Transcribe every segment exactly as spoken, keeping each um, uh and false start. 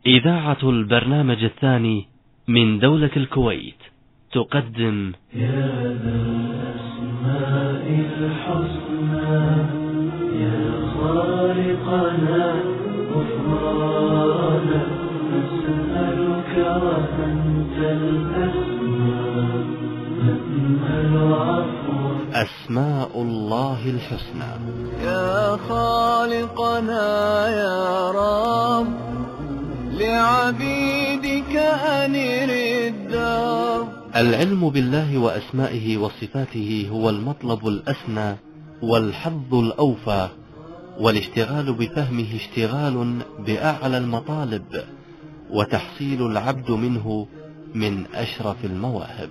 إذاعة البرنامج الثاني من دولة الكويت تقدم يا ذا الأسماء الحسنى يا خالقنا غفرانا نسألك وأنت الأسماء نأمل عفوك. أسماء الله الحسنى. يا خالقنا يا رب لعبيدك أنر الدار. العلم بالله وأسمائه وصفاته هو المطلب الأسنى والحظ الأوفى، والاشتغال بفهمه اشتغال بأعلى المطالب، وتحصيل العبد منه من أشرف المواهب.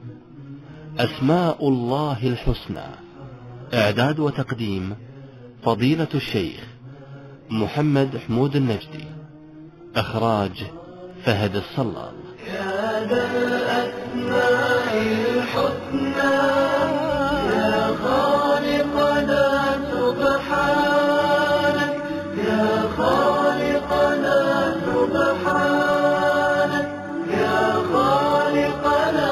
أسماء الله الحسنى، إعداد وتقديم فضيلة الشيخ محمد حمود النجدي، إخراج فهد الصلال. يا ذا الأسماء الحسنى يا خالقنا سبحانك يا خالقنا سبحانك يا خالقنا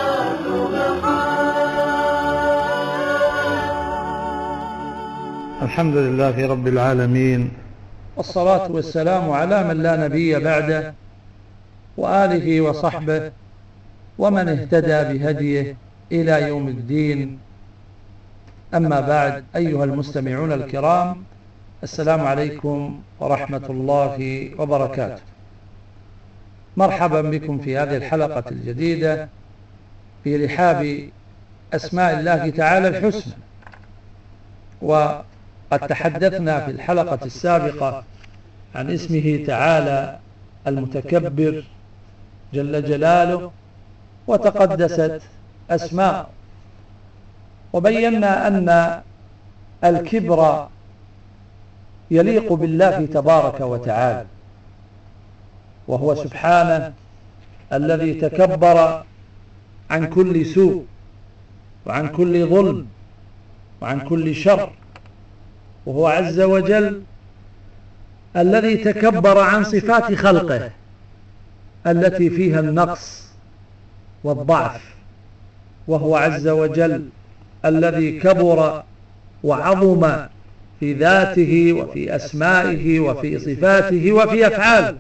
سبحانك. الحمد لله رب العالمين، والصلاة والسلام على من لا نبي بعده وآله وصحبه ومن اهتدى بهديه إلى يوم الدين. أما بعد، أيها المستمعون الكرام، السلام عليكم ورحمة الله وبركاته. مرحبا بكم في هذه الحلقة الجديدة في رحاب أسماء الله تعالى الحسنى. وقد تحدثنا في الحلقة السابقة عن اسمه تعالى المتكبر جل جلاله وتقدست أسماء، وبينا أن الكبر يليق بالله تبارك وتعالى، وهو سبحانه الذي تكبر عن كل سوء وعن كل ظلم وعن كل شر، وهو عز وجل الذي تكبر عن صفات خلقه التي فيها النقص والضعف، وهو عز وجل الذي كبر وعظم في ذاته وفي أسمائه وفي صفاته وفي أفعاله،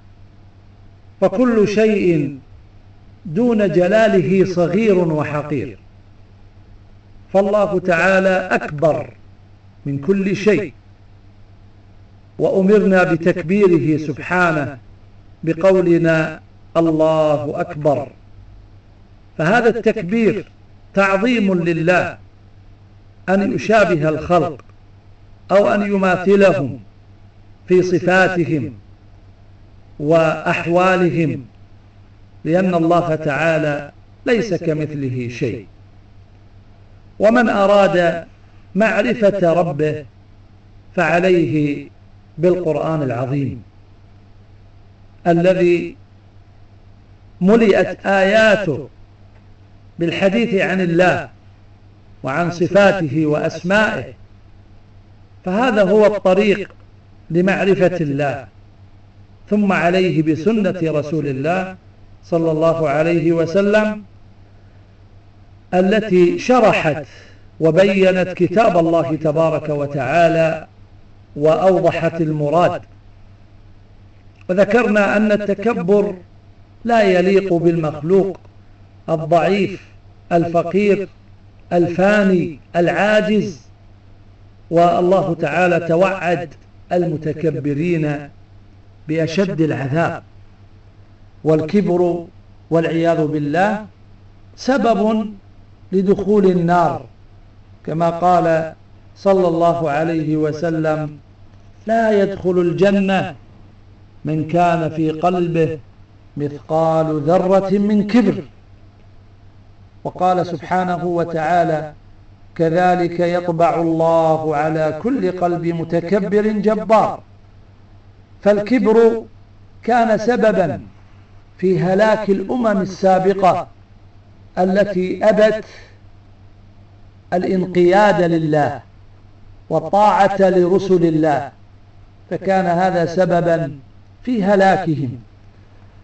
فكل شيء دون جلاله صغير وحقير، فالله تعالى أكبر من كل شيء، وأمرنا بتكبيره سبحانه بقولنا الله أكبر. فهذا التكبير تعظيم لله، أن يشابه الخلق أو أن يماثلهم في صفاتهم وأحوالهم، لأن الله تعالى ليس كمثله شيء. ومن أراد معرفة ربه فعليه بالقرآن العظيم الذي ملئت آياته بالحديث عن الله وعن صفاته وأسمائه، فهذا هو الطريق لمعرفة الله. ثم عليه بسنة رسول الله صلى الله عليه وسلم التي شرحت وبينت كتاب الله تبارك وتعالى وأوضحت المراد. وذكرنا أن التكبر لا يليق بالمخلوق الضعيف الفقير الفاني العاجز، والله تعالى توعد المتكبرين بأشد العذاب. والكبر والعياذ بالله سبب لدخول النار، كما قال صلى الله عليه وسلم: لا يدخل الجنة من كان في قلبه مثقال ذرة من كبر. وقال سبحانه وتعالى: كذلك يطبع الله على كل قلب متكبر جبار. فالكبر كان سببا في هلاك الأمم السابقة التي أبت الانقياد لله والطاعة لرسل الله، فكان هذا سببا في هلاكهم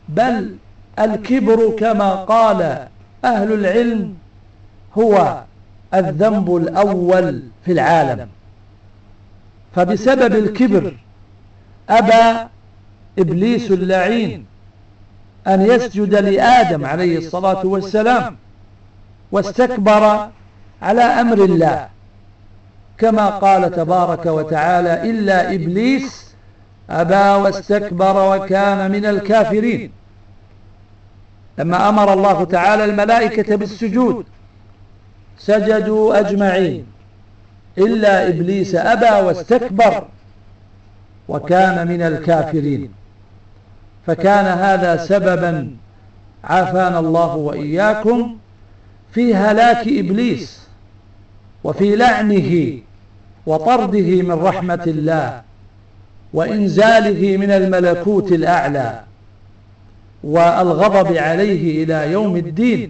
بل الكبر كما قال أهل العلم هو الذنب الأول في العالم. فبسبب الكبر أبى إبليس اللعين أن يسجد لآدم عليه الصلاة والسلام، واستكبر على أمر الله، كما قال تبارك وتعالى: إلا إبليس أبى واستكبر وكان من الكافرين. لما أمر الله تعالى الملائكة بالسجود سجدوا أجمعين إلا إبليس أبى واستكبر وكان من الكافرين. فكان هذا سببا، عافانا الله وإياكم، في هلاك إبليس وفي لعنه وطرده من رحمة الله وإنزاله من الملكوت الأعلى والغضب عليه إلى يوم الدين.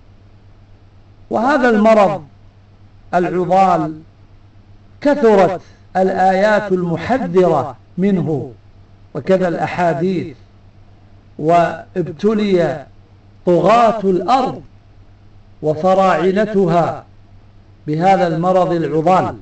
وهذا المرض العضال كثرت الآيات المحذرة منه وكذا الأحاديث، وابتلي طغاة الأرض وفراعنتها بهذا المرض العضال.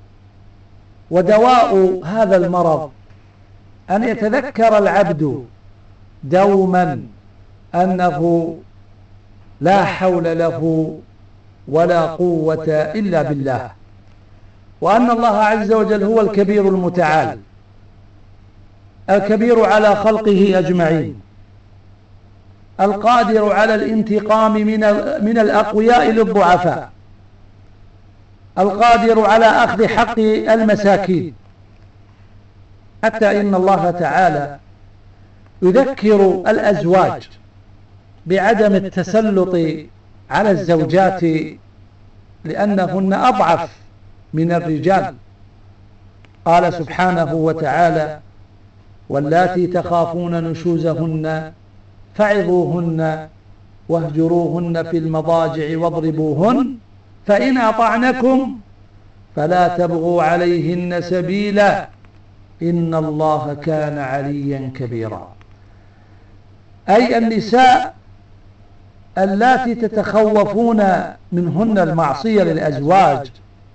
ودواء هذا المرض أن يتذكر العبد دوما أنه لا حول له ولا قوة إلا بالله، وأن الله عز وجل هو الكبير المتعال، الكبير على خلقه أجمعين، القادر على الانتقام من من الأقوياء للضعفاء، القادر على أخذ حق المساكين. حتى إن الله تعالى يذكر الأزواج بعدم التسلط على الزوجات لأنهن أضعف من الرجال. قال سبحانه وتعالى: واللاتي تخافون نشوزهن فعظوهن واهجروهن في المضاجع واضربوهن فإن أطعنكم فلا تبغوا عليهن سبيلا إن الله كان عليا كبيرا. أي النساء اللاتي تتخوفون منهن المعصية للأزواج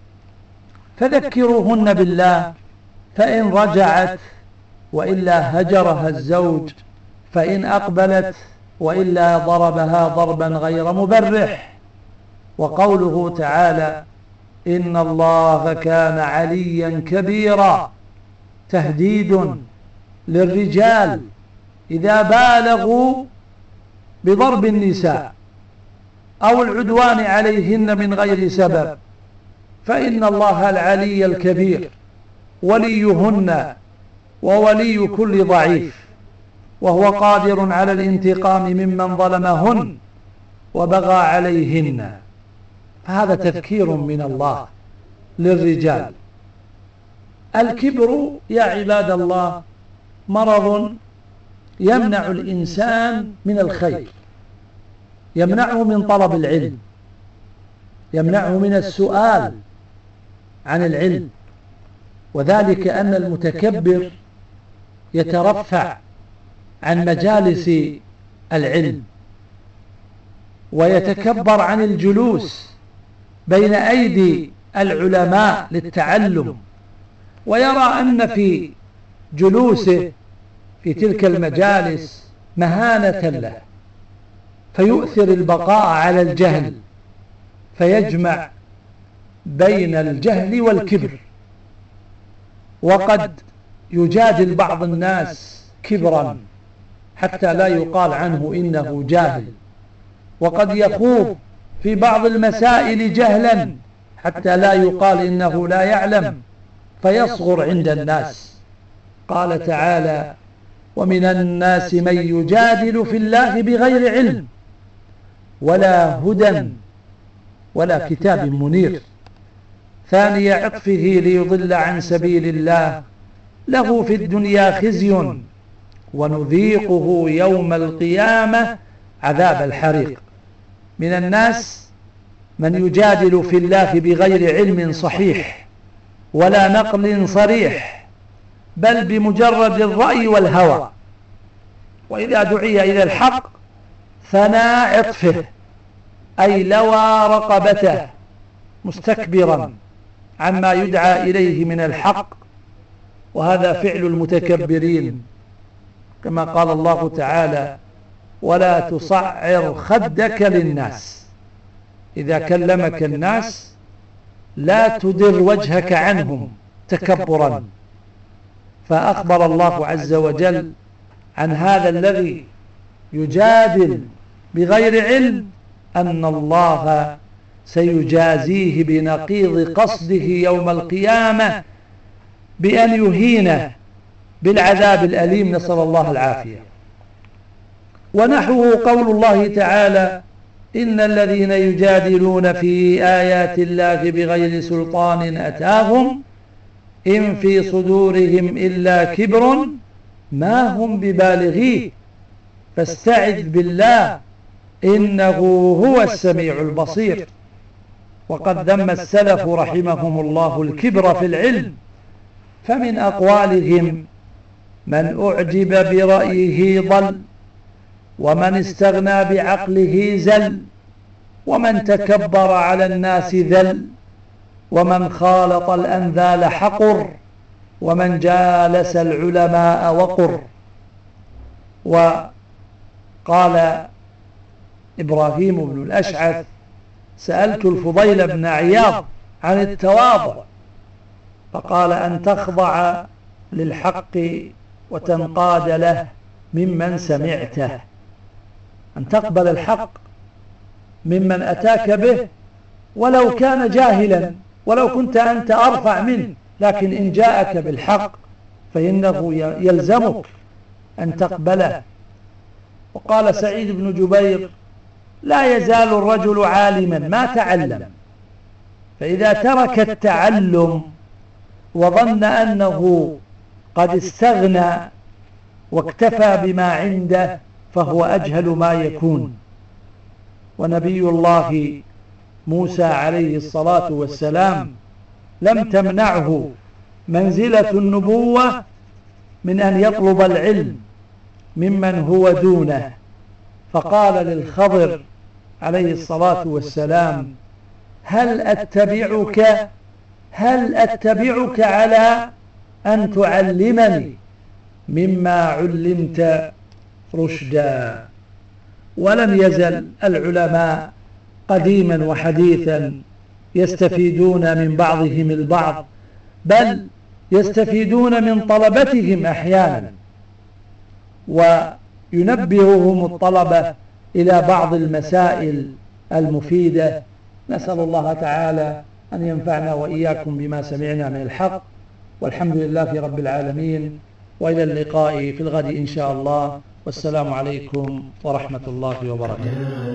فذكروهن بالله، فإن رجعت وإلا هجرها الزوج، فإن أقبلت وإلا ضربها ضربا غير مبرح. وقوله تعالى: إن الله كان عليا كبيرا، تهديد للرجال إذا بالغوا بضرب النساء أو العدوان عليهن من غير سبب، فإن الله العلي الكبير وليهن وولي كل ضعيف، وهو قادر على الانتقام ممن ظلمهن وبغى عليهن. فهذا تذكير من الله للرجال. الكبر يا عباد الله مرض يمنع الإنسان من الخير، يمنعه من طلب العلم، يمنعه من السؤال عن العلم. وذلك أن المتكبر يترفع عن مجالس العلم ويتكبر عن الجلوس بين أيدي العلماء للتعلم، ويرى أن في جلوسه في تلك المجالس مهانة له، فيؤثر البقاء على الجهل، فيجمع بين الجهل والكبر. وقد يجادل بعض الناس كبرا حتى لا يقال عنه إنه جاهل، وقد يخوض في بعض المسائل جهلا حتى لا يقال إنه لا يعلم، فيصغر عند الناس. قال تعالى: ومن الناس من يجادل في الله بغير علم ولا هدى ولا كتاب منير. ثاني عطفه ليضل عن سبيل الله له في الدنيا خزي ونذيقه يوم القيامة عذاب الحريق. من الناس من يجادل في الله بغير علم صحيح ولا نقل صريح، بل بمجرد الرأي والهوى، وإذا دعي إلى الحق ثنى عطفه، أي لوى رقبته مستكبرا عما يدعى إليه من الحق، وهذا فعل المتكبرين، كما قال الله تعالى: ولا تصعر خدك للناس. إذا كلمك الناس لا تدر وجهك عنهم تكبرا. فأخبر الله عز وجل عن هذا الذي يجادل بغير علم أن الله سيجازيه بنقيض قصده يوم القيامة بأن يهينه بالعذاب الأليم، نسأل الله العافية. ونحوه قول الله تعالى: إن الذين يجادلون في آيات الله بغير سلطان أتاهم إن في صدورهم إلا كبر ما هم ببالغيه فاستعذ بالله إنه هو السميع البصير. وقد ذم السلف رحمهم الله الكبر في العلم، فمن أقوالهم: من أعجب برأيه ضل، ومن استغنى بعقله زل، ومن تكبر على الناس ذل، ومن خالط الأنذال حقر، ومن جالس العلماء وقر. وقال إبراهيم بن الأشعث: سألت الفضيل بن عياض عن التواضع، فقال: أن تخضع للحق وتنقاد له ممن سمعته، أن تقبل الحق ممن أتاك به ولو كان جاهلا، ولو كنت أنت أرفع منه، لكن إن جاءك بالحق فإنه يلزمك أن تقبله. وقال سعيد بن جبير: لا يزال الرجل عالما ما تعلم، فإذا ترك التعلم وظن أنه قد استغنى واكتفى بما عنده فهو أجهل ما يكون. ونبي الله موسى عليه الصلاة والسلام لم تمنعه منزلة النبوة من أن يطلب العلم ممن هو دونه، فقال للخضر عليه الصلاة والسلام: هل أتبعك هل أتبعك على أن تعلمني مما علمت رشدا. ولم يزل العلماء قديما وحديثا يستفيدون من بعضهم البعض، بل يستفيدون من طلبتهم أحيانا، وينبههم الطلبة إلى بعض المسائل المفيدة. نسأل الله تعالى أن ينفعنا وإياكم بما سمعنا من الحق، والحمد لله رب العالمين، وإلى اللقاء في الغد إن شاء الله، والسلام عليكم ورحمة الله وبركاته.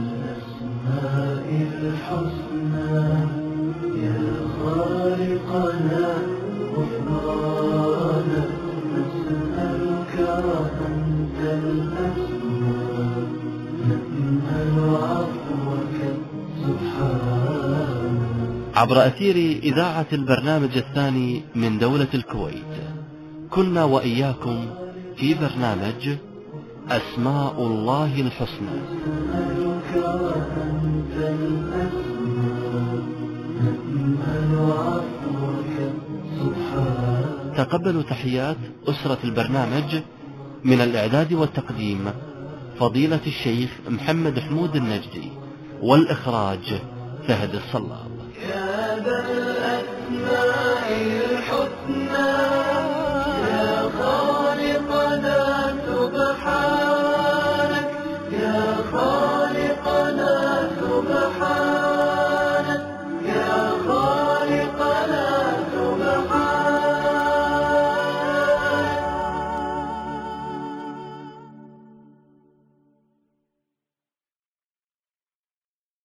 عبر أثير إذاعة البرنامج الثاني من دولة الكويت، كنا وإياكم في برنامج أسماء الله الحسنى. تقبلوا تحيات أسرة البرنامج، من الإعداد والتقديم فضيلة الشيخ محمد حمود النجدي، والإخراج فهد الصلاب.